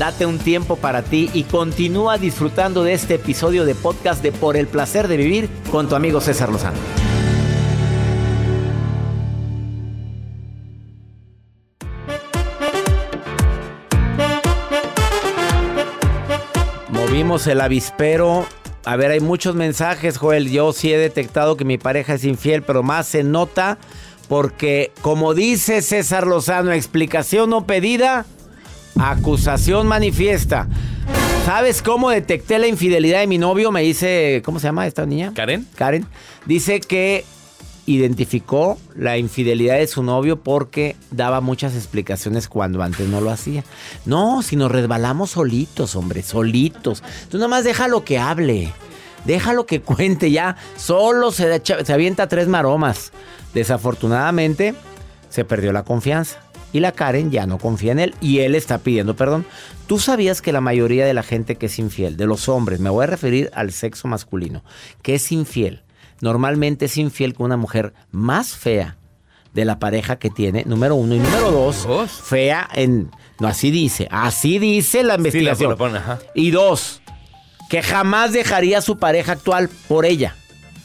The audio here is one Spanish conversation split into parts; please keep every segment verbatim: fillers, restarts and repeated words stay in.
Date un tiempo para ti y continúa disfrutando de este episodio de podcast de Por el Placer de Vivir con tu amigo César Lozano. Movimos el avispero. A ver, hay muchos mensajes, Joel. Yo sí he detectado que mi pareja es infiel, pero más se nota porque, como dice César Lozano, explicación no pedida, acusación manifiesta. ¿Sabes cómo detecté la infidelidad de mi novio? Me dice, ¿cómo se llama esta niña? Karen. Karen. Dice que identificó la infidelidad de su novio porque daba muchas explicaciones cuando antes no lo hacía. No, si nos resbalamos solitos, hombre, solitos. Tú nomás déjalo que hable, déjalo que cuente ya. Solo se, se avienta tres maromas. Desafortunadamente, se perdió la confianza. Y la Karen ya no confía en él y él está pidiendo perdón. ¿Tú sabías que la mayoría de la gente que es infiel, de los hombres, me voy a referir al sexo masculino, que es infiel, normalmente es infiel con una mujer más fea de la pareja que tiene, número uno. Y número dos, ¿Dos? fea en... No, así dice. Así dice la investigación. Sí, la pone, ajá. Y dos, que jamás dejaría a su pareja actual por ella.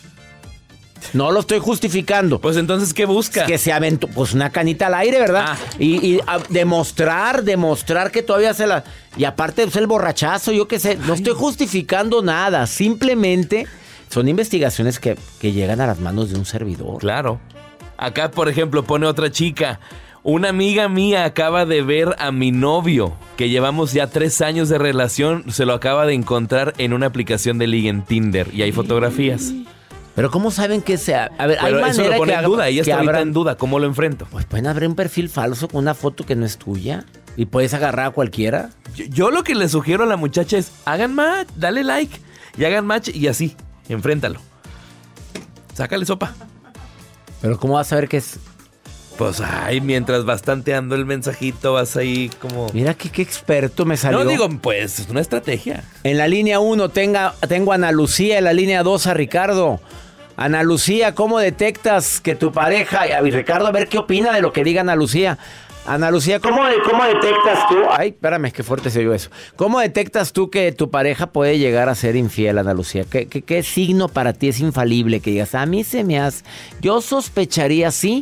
No lo estoy justificando. Pues entonces, ¿qué busca? Que se aventó, pues una canita al aire, ¿verdad? Ah. Y, y a, demostrar, demostrar que todavía se la... Y aparte, pues el borrachazo, yo qué sé. No Ay. estoy justificando nada. Simplemente... Son investigaciones que, que llegan a las manos de un servidor. Claro. Acá, por ejemplo, pone otra chica. Una amiga mía acaba de ver a mi novio, que llevamos ya tres años de relación. Se lo acaba de encontrar en una aplicación de ligue en Tinder. Y hay fotografías. Pero ¿cómo saben que sea? A ver, Pero hay eso manera lo pone que en duda. Ella está ahorita abran... en duda. ¿Cómo lo enfrento? Pues pueden abrir un perfil falso con una foto que no es tuya. Y puedes agarrar a cualquiera. Yo, yo lo que le sugiero a la muchacha es, hagan match, dale like. Y hagan match y así. Enfréntalo. Sácale sopa. Pero ¿cómo vas a saber que es? Pues ay, mientras vas tanteando el mensajito, vas ahí como... Mira que qué experto me salió. No, digo, pues es una estrategia. En la línea uno tenga, tengo a Ana Lucía, en la línea dos a Ricardo. Ana Lucía, ¿cómo detectas que tu pareja... Y Ricardo, a ver qué opina de lo que diga Ana Lucía. Ana Lucía, ¿cómo, ¿cómo detectas tú? Ay, espérame, qué fuerte se oyó eso. ¿Cómo detectas tú que tu pareja puede llegar a ser infiel, Ana Lucía? ¿Qué, qué, qué signo para ti es infalible? Que digas, a mí se me hace... Yo sospecharía, ¿sí?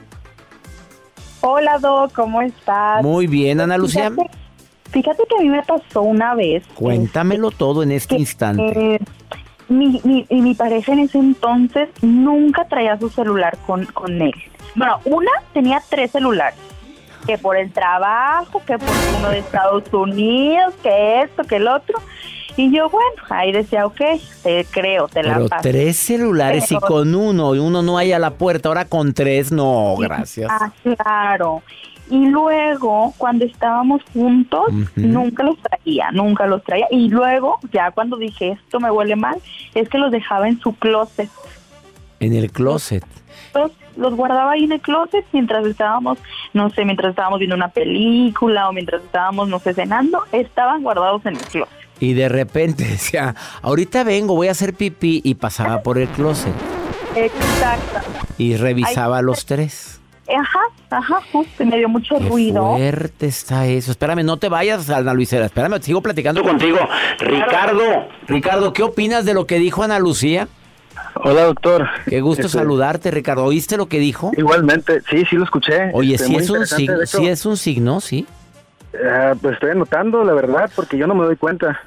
Hola, Doc, ¿cómo estás? Muy bien, Ana Lucía. Fíjate, fíjate que a mí me pasó una vez. Cuéntamelo este, todo en este que, instante. Eh, mi, mi, mi pareja en ese entonces nunca traía su celular con, con él. Bueno, una tenía tres celulares. Que por el trabajo, que por uno de Estados Unidos, que esto, que el otro. Y yo, bueno, ahí decía, ok, te creo, te Pero la paso. tres celulares Pero, y con uno, y uno no hay a la puerta, ahora con tres, no, gracias. Ah, claro. Y luego, cuando estábamos juntos, uh-huh. nunca los traía, nunca los traía. Y luego, ya cuando dije, esto me huele mal, es que los dejaba en su closet. ¿En el closet? Los, los guardaba ahí en el closet mientras estábamos, no sé, mientras estábamos viendo una película o mientras estábamos, no sé, cenando, estaban guardados en el closet. Y de repente decía, ahorita vengo, voy a hacer pipí, y pasaba por el closet. Exacto. Y revisaba Ahí, los tres. Ajá, ajá, justo, me dio mucho Qué ruido. Fuerte está eso. Espérame, no te vayas, Ana Lucía. Espérame, sigo platicando contigo. Ricardo, Ricardo, ¿qué opinas de lo que dijo Ana Lucía? Hola, doctor. Qué gusto este... saludarte, Ricardo. ¿Oíste lo que dijo? Igualmente, sí, sí lo escuché. Oye, este, sí, es un signo, sí es un signo, ¿sí? Uh, pues estoy anotando, la verdad, porque yo no me doy cuenta.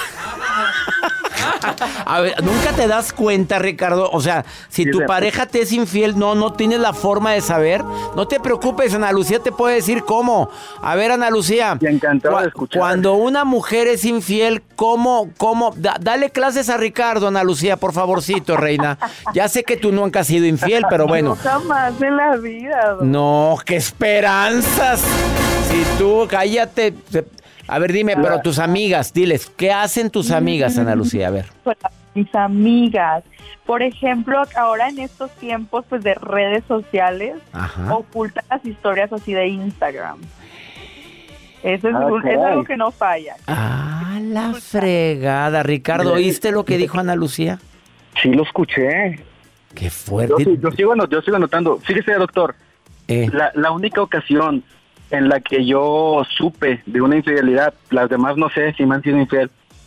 A ver, ¿nunca te das cuenta, Ricardo? O sea, si sí, tu sí, pareja te es infiel, no, no tienes la forma de saber. No te preocupes, Ana Lucía te puede decir cómo. A ver, Ana Lucía. Me encantó cu- de escuchar. Cuando una mujer es infiel, ¿cómo, cómo? Da, dale clases a Ricardo, Ana Lucía, por favorcito, reina. Ya sé que tú nunca has sido infiel, pero bueno. Nunca más en la vida. ¿No? No, qué esperanzas. Si tú, cállate. A ver, dime, pero tus amigas, diles, ¿qué hacen tus amigas, Ana Lucía? A ver. Pues, mis amigas, por ejemplo, ahora en estos tiempos pues de redes sociales, Ajá. ocultan las historias así de Instagram. Eso es, un, es algo que no falla. Ah, la fregada. Ricardo, ¿oíste lo que dijo Ana Lucía? Sí, lo escuché. Qué fuerte. Yo, yo, sigo, yo sigo anotando. Fíjese, doctor, eh. la, la única ocasión en la que yo supe de una infidelidad, las demás no sé si me han sido infiel,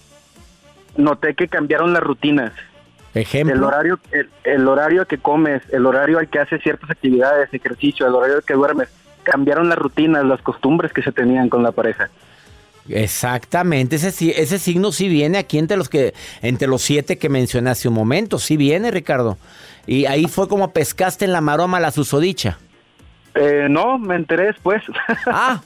noté que cambiaron las rutinas. Ejemplo. El horario, el, el horario que comes, el horario al que haces ciertas actividades, ejercicio, el horario al que duermes, cambiaron las rutinas, las costumbres que se tenían con la pareja. Exactamente, ese, sí- ese signo sí viene aquí entre los que, entre los siete que mencioné hace un momento, sí viene, Ricardo. Y ahí fue como pescaste en la maroma la susodicha. Eh, no, me enteré después. Ah,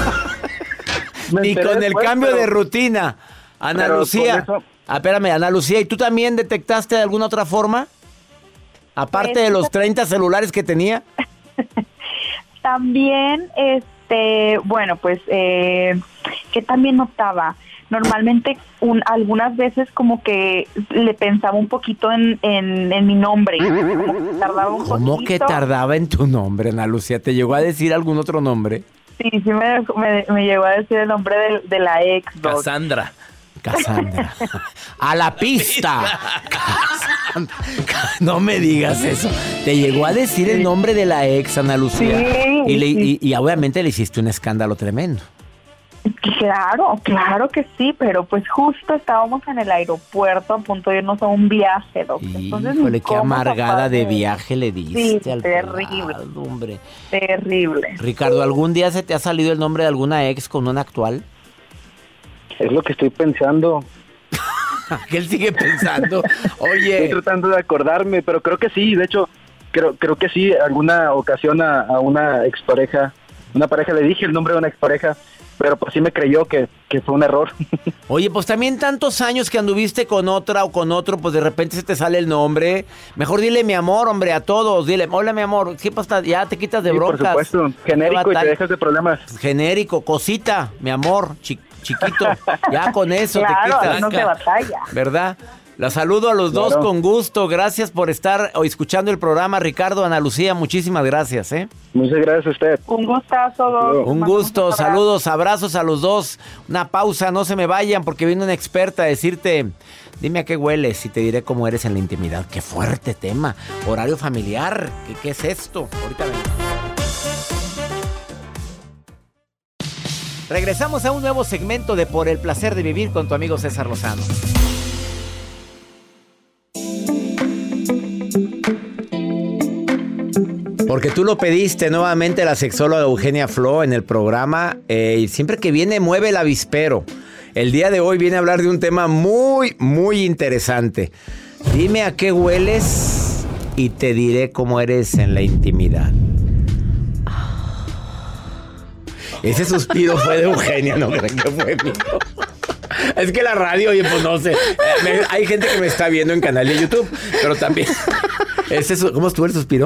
Me y enteré con el después, cambio pero- de rutina. Ana pero Lucía, con eso- ah, espérame, Ana Lucía, ¿y tú también detectaste de alguna otra forma? Aparte Pues, de los treinta celulares que tenía. También, este, bueno, pues, eh, que también notaba, normalmente un, algunas veces como que le pensaba un poquito en, en, en mi nombre, como que tardaba un ¿Cómo que poquito. tardaba en tu nombre, Ana Lucía? ¿Te llegó a decir algún otro nombre? Sí, sí me, me, me llegó a decir el nombre de, de la ex. Doc. Cassandra. Cassandra. ¡A la pista! Cassandra. No me digas eso. Te llegó a decir el nombre de la ex, Ana Lucía. Sí, y, le- sí. y- y obviamente le hiciste un escándalo tremendo. Claro, claro que sí, pero pues justo estábamos en el aeropuerto a punto de irnos a un viaje, Doc. Entonces, Híjole, qué ¿cómo amargada zafar de viaje le diste Sí, al terrible. pelado, hombre. Terrible. Ricardo, ¿algún día se te ha salido el nombre de alguna ex con una actual? Es lo que estoy pensando. Que él sigue pensando. Estoy Oye, tratando de acordarme, pero creo que sí, de hecho, creo creo que sí, alguna ocasión a, a una expareja, una pareja le dije el nombre de una expareja, pero pues sí me creyó que, que fue un error. oye, pues también tantos años que anduviste con otra o con otro, pues de repente se te sale el nombre. Mejor dile mi amor, hombre, a todos. Dile, hola mi amor, ¿qué pasa? Ya te quitas de Sí, por broncas. supuesto, genérico y te dejas de problemas. Genérico, cosita, mi amor, chi- chiquito. Ya con eso Claro, te quitas. no se batalla. ¿Verdad? La saludo a los dos Claro. con gusto. Gracias por estar o escuchando el programa. Ricardo, Ana Lucía, muchísimas gracias, ¿eh? Muchas gracias a usted. Un gustazo, Doc. Un Mandamos gusto, abrazo. saludos, abrazos a los dos. Una pausa, no se me vayan porque viene una experta a decirte, dime a qué hueles y te diré cómo eres en la intimidad. Qué fuerte tema. Horario familiar, ¿qué, qué es esto? Ahorita vengo. Regresamos a un nuevo segmento de Por el placer de vivir con tu amigo César Lozano. Porque tú lo pediste nuevamente, la sexóloga Eugenia Flo en el programa, eh, y siempre que viene mueve el avispero. El día de hoy viene a hablar de un tema muy, muy interesante. Dime a qué hueles y te diré cómo eres en la intimidad. Ese suspiro fue de Eugenia, no creo que fue mío. Es que la radio, oye, pues no sé. Eh, me- hay gente que me está viendo en canal de YouTube, pero también. Ese, su- ¿Cómo estuvo el suspiro?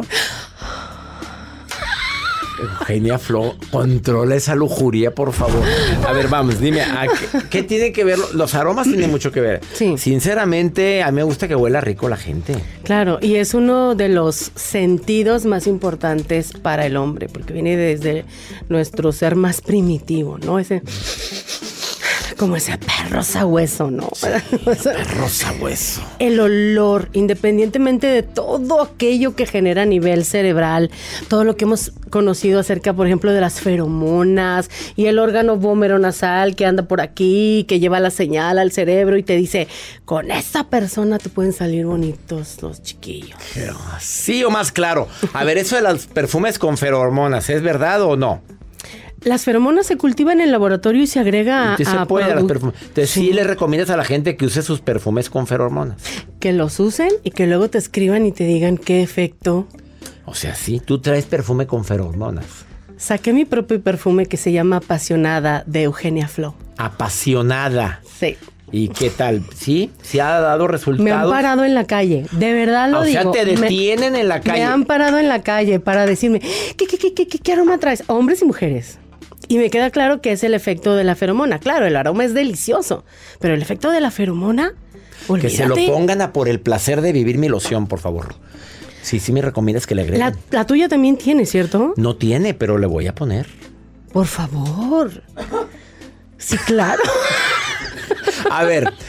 Eugenia Flo, controla esa lujuria, por favor. A ver, vamos, dime, ¿a qué, qué tiene que ver? Los aromas tienen mucho que ver. Sí. Sinceramente, a mí me gusta que huela rico la gente. Claro, y es uno de los sentidos más importantes para el hombre, porque viene desde nuestro ser más primitivo, ¿no? Ese, como ese perro sabueso, ¿no? Rosa hueso. El olor, independientemente de todo aquello que genera a nivel cerebral, todo lo que hemos conocido acerca, por ejemplo, de las feromonas y el órgano nasal que anda por aquí, que lleva la señal al cerebro y te dice, con esa persona te pueden salir bonitos los chiquillos. Sí o más claro. A ver, eso de los perfumes con feromonas, ¿es verdad o no? Las feromonas se cultivan en el laboratorio y se agrega a, Sí se a puede a los produ- perfumes. Entonces sí. Sí. le recomiendas a la gente que use sus perfumes con feromonas. Que los usen y que luego te escriban y te digan qué efecto. O sea, sí, tú traes perfume con feromonas. Saqué mi propio perfume que se llama Apasionada de Eugenia Flo. Apasionada. Sí. ¿Y qué tal? ¿Sí? ¿Sí ha dado resultados? Me han parado en la calle, de verdad lo O sea, digo. te Me- detienen en la calle. Me han parado en la calle para decirme, ¿qué, qué, qué, qué, qué, qué aroma traes? Hombres y mujeres. Y me queda claro que es el efecto de la feromona. Claro, el aroma es delicioso, pero el efecto de la feromona, olvídate. Que se lo pongan a por el placer de vivir mi loción, por favor. Sí, sí me recomiendas que le agreguen. La, la tuya también tiene, ¿cierto? No tiene, pero le voy a poner. Por favor. Sí, claro. A ver,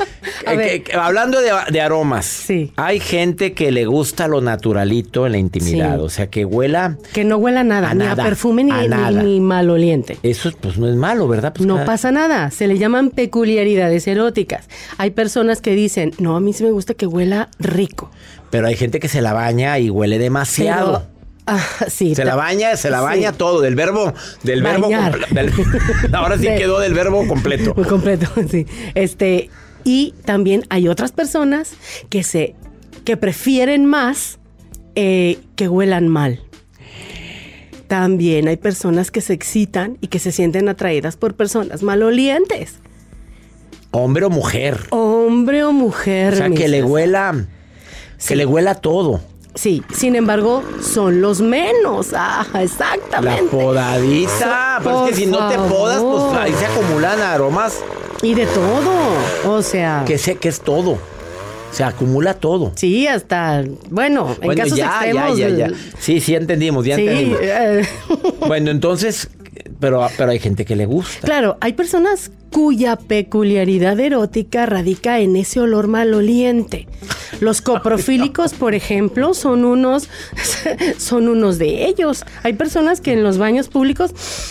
A ver. Eh, que- que- hablando de, de aromas, Sí. hay gente que le gusta lo naturalito en la intimidad, Sí. o sea, que huela, Que no huela nada, A ni nada, a perfume ni, a ni- nada. ni maloliente. eso pues no es malo, ¿verdad? Pues No cada- pasa nada, se le llaman peculiaridades eróticas. Hay personas que dicen, no, a mí sí me gusta que huela rico. Pero hay gente que se la baña y huele demasiado. Pero, ah, sí, Se ta- la baña, se la baña sí. todo, del verbo, del verbo Bañar. comple- del- ahora sí De- quedó del verbo completo. Muy completo, sí. Este, y también hay otras personas que se que prefieren más eh, que huelan mal. También hay personas que se excitan y que se sienten atraídas por personas malolientes. Hombre o mujer. Hombre o mujer. O sea, mi que le César. huela, Sí. que le huela todo. Sí, sin embargo, son los menos. Ah, La exactamente. podadita. So- Pero es que si por no te podas, pues favor. ahí se acumulan aromas. Y de todo. O sea, Que sé que es todo. Se acumula todo. sí, hasta, bueno, en Bueno, casos ya, extremos. ya, ya, ya. el- Sí, sí entendimos, ya Sí, entendimos. eh, Bueno, entonces, pero, pero hay gente que le gusta. claro, hay personas cuya peculiaridad erótica radica en ese olor maloliente. Los coprofílicos, por ejemplo, son unos, son unos de ellos. Hay personas que en los baños públicos,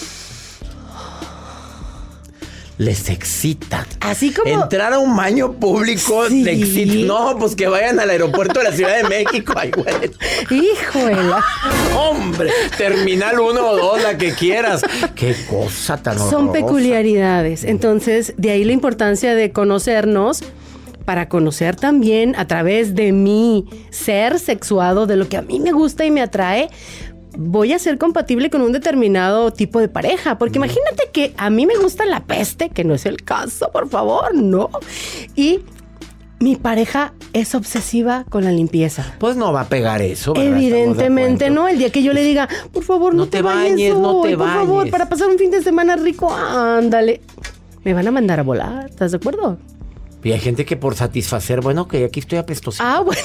Les excitan. así como... Entrar a un baño público Sí. le excita. No, pues que vayan al aeropuerto de la Ciudad de México. Ay, güey. Híjole. Hombre, terminal uno o dos, la que quieras. Qué cosa tan Son horrorosa. peculiaridades. Entonces, de ahí la importancia de conocernos para conocer también a través de mi ser sexuado, de lo que a mí me gusta y me atrae, voy a ser compatible con un determinado tipo de pareja. Porque imagínate que a mí me gusta la peste, que no es el caso, por favor, no. Y mi pareja es obsesiva con la limpieza. Pues no va a pegar eso, ¿verdad? Estamos de Evidentemente acuerdo. no. El día que yo le diga, por favor, no, No te bañes, hoy, no te por favor, bañes. para pasar un fin de semana rico, ándale. Me van a mandar a volar, ¿estás de acuerdo? Y hay gente que por satisfacer, bueno, que aquí estoy apestosito. Ah, bueno,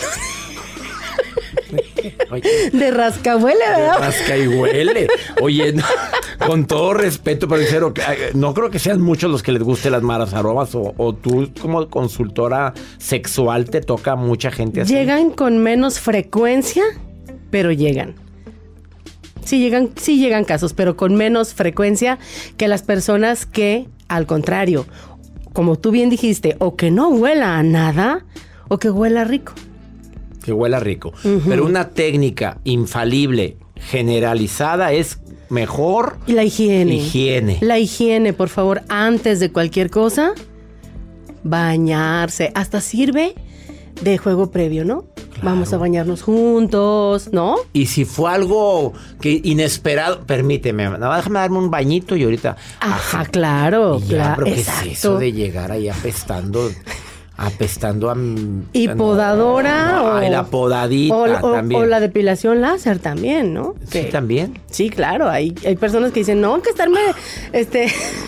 Oye, de rascahuele, ¿verdad? rasca y huele. Oye, no, con todo respeto, pero en serio, que, eh, no creo que sean muchos los que les gusten las malas aromas. O, o tú, como consultora sexual, te toca mucha gente así. Llegan con menos frecuencia, pero llegan. Sí llegan, sí llegan casos, pero con menos frecuencia que las personas que, al contrario, como tú bien dijiste, o que no huela a nada, o que huela rico. Que huela rico. Pero una técnica infalible, generalizada, es mejor Y la higiene. higiene. La higiene, por favor, antes de cualquier cosa, bañarse. Hasta sirve de juego previo, ¿no? Vamos a bañarnos juntos, ¿no? Y si fue algo que inesperado, permíteme, nada más déjame darme un bañito y ahorita. Ajá, claro, Y ya, claro. pero ¿qué Exacto. es eso de llegar ahí apestando? Apestando a... Y no, podadora Ay, o... la podadita o, o- también. o la depilación láser también, ¿no? Sí, Que- también. Sí, claro. Hay, hay personas que dicen, no, que estarme, este...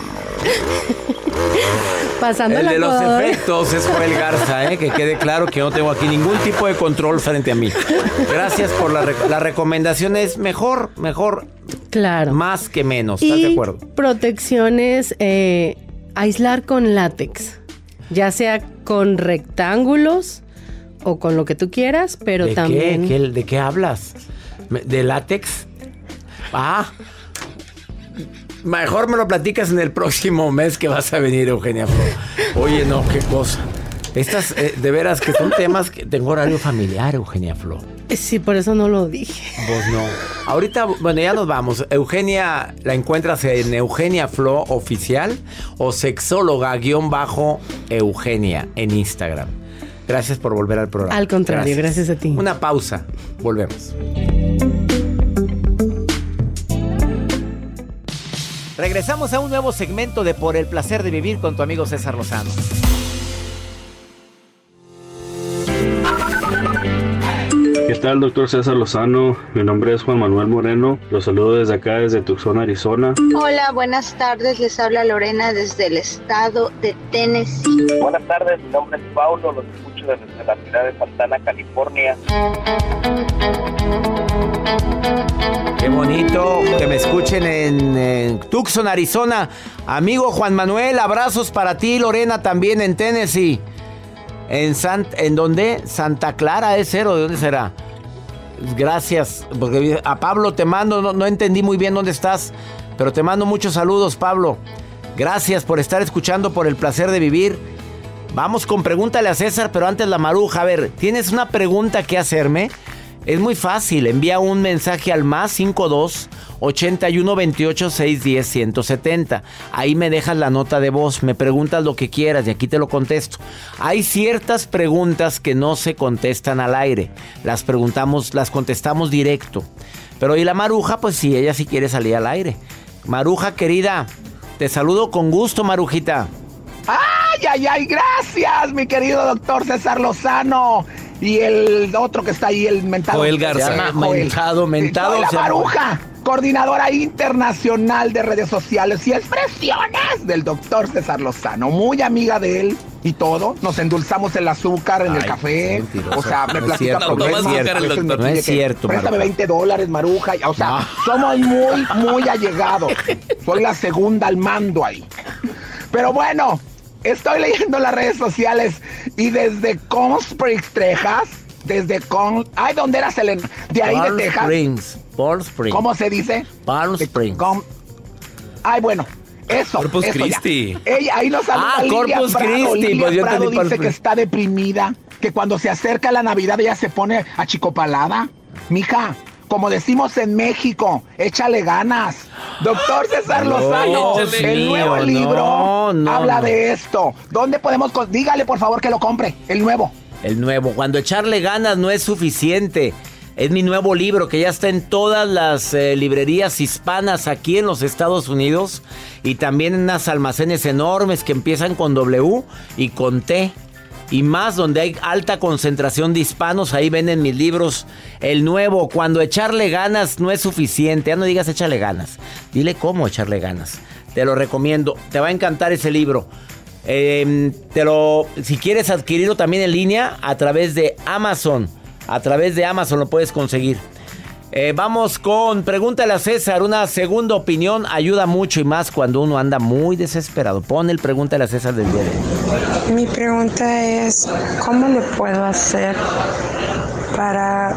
pasando El la de los podadora. efectos es Joel Garza, ¿eh? Que quede claro que no tengo aquí ningún tipo de control frente a mí. Gracias por la, rec- la recomendación. Es mejor, mejor, Claro. más que menos. ¿Estás Y de acuerdo? protecciones, eh, aislar con látex, ya sea con rectángulos o con lo que tú quieras, pero ¿De también... qué? ¿Qué- ¿De qué hablas? ¿Me- ¿De látex? Ah. Mejor me lo platicas en el próximo mes que vas a venir, Eugenia Flo. Oye, no, qué cosa. Estas, eh, de veras, que son temas que tengo horario familiar, Eugenia Flo. Sí, por eso no lo dije. Vos no. Ahorita, bueno, ya nos vamos. Eugenia, la encuentras en Eugenia Flo Oficial o sexóloga guión bajo Eugenia en Instagram. Gracias por volver al programa. Al contrario, gracias a ti. Una pausa. Volvemos. Regresamos a un nuevo segmento de Por el placer de vivir con tu amigo César Lozano. ¿Qué tal, doctor César Lozano? Mi nombre es Juan Manuel Moreno. Los saludo desde acá, desde Tucson, Arizona. Hola, buenas tardes. Les habla Lorena desde el estado de Tennessee. Buenas tardes, mi nombre es Paulo, los escucho desde la ciudad de Santana, California. Qué bonito que me escuchen en, en Tucson, Arizona. Amigo Juan Manuel, abrazos para ti, Lorena también en Tennessee. ¿En, Sant ¿En dónde? ¿Santa Clara es cero? ¿De dónde será? Gracias, porque a Pablo te mando, no, no entendí muy bien dónde estás, pero te mando muchos saludos, Pablo. Gracias por estar escuchando, por el placer de vivir. Vamos con Pregúntale a César, pero antes la Maruja. A ver, ¿tienes una pregunta que hacerme? Es muy fácil, envía un mensaje al más cincuenta y dos, ochenta y uno, veintiocho, seiscientos diez, ciento setenta. Ahí me dejas la nota de voz, me preguntas lo que quieras y aquí te lo contesto. Hay ciertas preguntas que no se contestan al aire, las preguntamos, las contestamos directo. Pero y la Maruja, pues sí, ella sí quiere salir al aire. Maruja querida, te saludo con gusto, Marujita. ¡Ay, ay, ay! Gracias, mi querido doctor César Lozano. Y el otro que está ahí, el mentado. Joel Garza. Se llama mentado, mentado. Soy la Maruja, coordinadora internacional de redes sociales y expresiones del doctor César Lozano. Muy amiga de él y todo. Nos endulzamos el azúcar en Ay, el café. O sea, me no platica con no, no, es cierto, no, no, no es cierto, préstame Maruja. veinte dólares, Maruja. O sea, no. somos muy, muy allegados. Soy la segunda al mando ahí. Pero bueno, estoy leyendo las redes sociales y desde Palm Springs, Texas, desde Con... Ay, ¿dónde era Selena? De ahí Palm de Texas. Springs, Palm Springs. ¿Cómo se dice? Palm Springs. Com... Ay, bueno, eso. Corpus eso Christi. Ya. Ella, ahí nos saluda Ah, Lilia Corpus Prado. Christi. Lilia Pues yo Prado entendí Palm dice que Springs. está deprimida, que cuando se acerca la Navidad ella se pone achicopalada. Mija, como decimos en México, échale ganas. Doctor César No, Lozano, Dios el mío, nuevo libro no, no, habla no. de esto. ¿Dónde podemos...? Con... Dígale, por favor, que lo compre, el nuevo. El nuevo. Cuando echarle ganas no es suficiente. Es mi nuevo libro que ya está en todas las eh, librerías hispanas aquí en los Estados Unidos. Y también en unas almacenes enormes que empiezan con W y con T. Y más donde hay alta concentración de hispanos, ahí venden mis libros. El nuevo, cuando echarle ganas no es suficiente. Ya no digas échale ganas. Dile cómo echarle ganas. Te lo recomiendo. Te va a encantar ese libro. Eh, te lo, si quieres adquirirlo también en línea a través de Amazon. A través de Amazon lo puedes conseguir. Eh, vamos con Pregúntale a César. Una segunda opinión ayuda mucho y más cuando uno anda muy desesperado. Pon el Pregúntale a César del día de hoy. Mi pregunta es, ¿cómo le puedo hacer para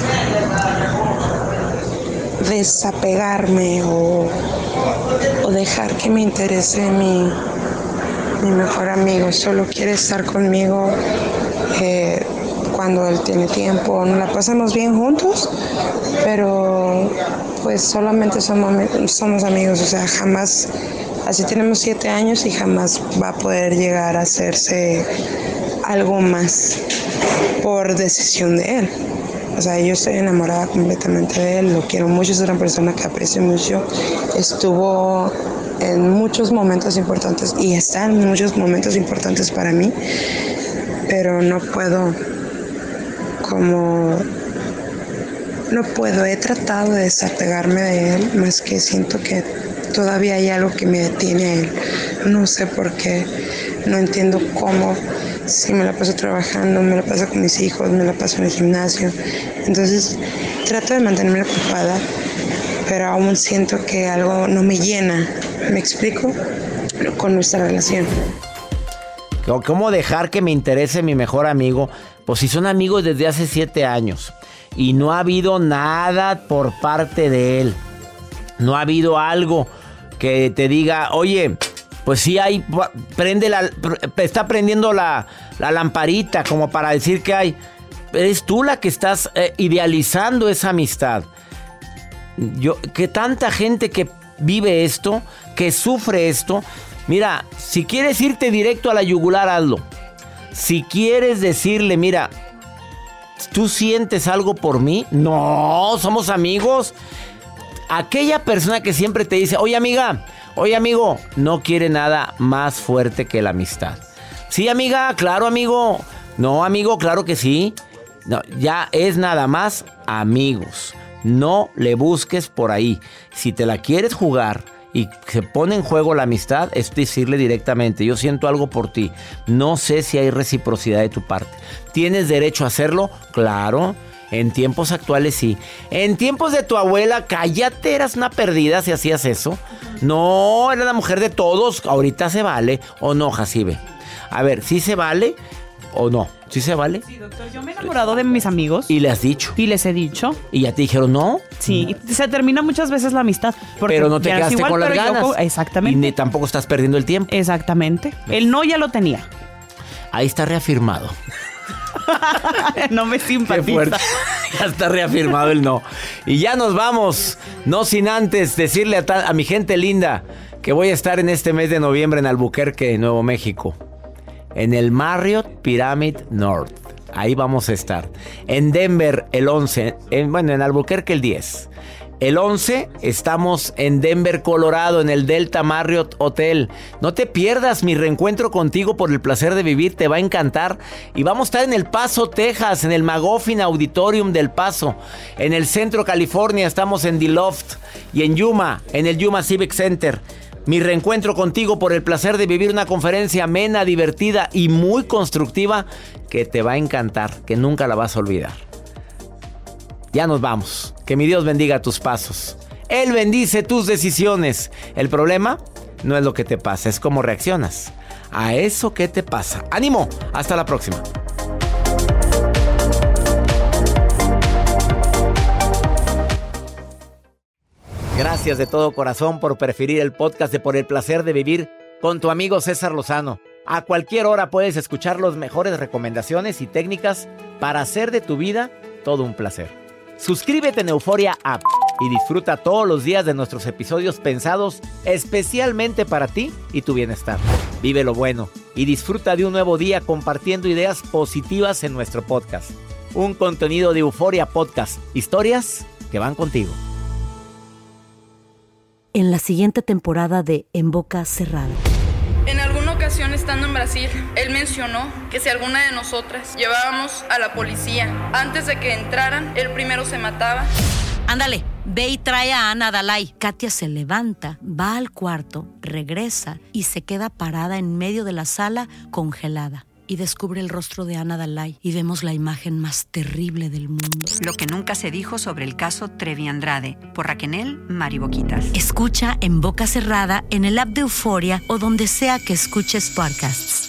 desapegarme o, o dejar que me interese mi, mi mejor amigo? Solo quiere estar conmigo eh, cuando él tiene tiempo. Nos la pasamos bien juntos, pero pues solamente somos, somos amigos. O sea, jamás, así tenemos siete años y jamás va a poder llegar a hacerse algo más por decisión de él. O sea, yo estoy enamorada completamente de él, lo quiero mucho, es una persona que aprecio mucho. Estuvo en muchos momentos importantes y está en muchos momentos importantes para mí, pero no puedo, como, no puedo, he tratado de desapegarme de él, más que siento que todavía hay algo que me detiene a él. No sé por qué, no entiendo cómo. Sí, me la paso trabajando, me la paso con mis hijos, me la paso en el gimnasio. Entonces, trato de mantenerme ocupada, pero aún siento que algo no me llena. ¿Me explico? Con nuestra relación. ¿Cómo dejar que me interese mi mejor amigo? Pues si son amigos desde hace siete años y no ha habido nada por parte de él. No ha habido algo que te diga, oye, pues sí hay, prende la, está prendiendo la, la lamparita como para decir que hay. Eres tú la que estás eh, idealizando esa amistad. Yo, que tanta gente que vive esto, que sufre esto. Mira, si quieres irte directo a la yugular, hazlo. Si quieres decirle, mira, ¿tú sientes algo por mí? No, somos amigos. Aquella persona que siempre te dice, oye amiga, oye amigo, no quiere nada más fuerte que la amistad. Sí, amiga, claro, amigo. No, amigo, claro que sí. No, ya es nada más amigos. No le busques por ahí. Si te la quieres jugar y se pone en juego la amistad, es decirle directamente, yo siento algo por ti. No sé si hay reciprocidad de tu parte. ¿Tienes derecho a hacerlo? Claro. En tiempos actuales sí. En tiempos de tu abuela, cállate, eras una perdida si hacías eso. No, era la mujer de todos. Ahorita se vale. ¿O no, Jacibe? A ver, sí se vale. ¿O no? ¿Sí se vale? Sí, doctor, yo me he enamorado de mis amigos. ¿Y le has dicho? Y les he dicho. ¿Y ya te dijeron no? Sí, se termina muchas veces la amistad. Pero no te ya no es quedaste igual, con las pero yo ganas. co- exactamente. Y ni tampoco estás perdiendo el tiempo. Exactamente. El no ya lo tenía. Ahí está reafirmado. No me Qué simpatiza. fuerte. Ya está reafirmado el no. Y ya nos vamos. No sin antes decirle a, ta- a mi gente linda que voy a estar en este mes de noviembre en Albuquerque, Nuevo México. En el Marriott Pyramid North. Ahí vamos a estar. En Denver el once. En, bueno, en Albuquerque el diez. El once estamos en Denver, Colorado, en el Delta Marriott Hotel. No te pierdas mi reencuentro contigo por el placer de vivir, te va a encantar. Y vamos a estar en El Paso, Texas, en el Magoffin Auditorium del Paso. En el Centro, California, estamos en The Loft. Y en Yuma, en el Yuma Civic Center. Mi reencuentro contigo por el placer de vivir una conferencia amena, divertida y muy constructiva que te va a encantar, que nunca la vas a olvidar. Ya nos vamos. Que mi Dios bendiga tus pasos. Él bendice tus decisiones. El problema no es lo que te pasa, es cómo reaccionas a eso que te pasa. ¡Ánimo! Hasta la próxima. Gracias de todo corazón por preferir el podcast de Por el Placer de Vivir con tu amigo César Lozano. A cualquier hora puedes escuchar las mejores recomendaciones y técnicas para hacer de tu vida todo un placer. Suscríbete en Euforia App y disfruta todos los días de nuestros episodios pensados especialmente para ti y tu bienestar. Vive lo bueno y disfruta de un nuevo día compartiendo ideas positivas en nuestro podcast. Un contenido de Euforia Podcast. Historias que van contigo. En la siguiente temporada de En Boca Cerrada. En alguna ocasión estando en Brasil, él mencionó que si alguna de nosotras llevábamos a la policía antes de que entraran, él primero se mataba. Ándale, ve y trae a Ana Dalai. Katia se levanta, va al cuarto, regresa y se queda parada en medio de la sala congelada. Y descubre el rostro de Ana Dalai y vemos la imagen más terrible del mundo. Lo que nunca se dijo sobre el caso Trevi Andrade, por Raquel Mariboquitas. Escucha En Boca Cerrada, en el app de Euforia o donde sea que escuches podcasts.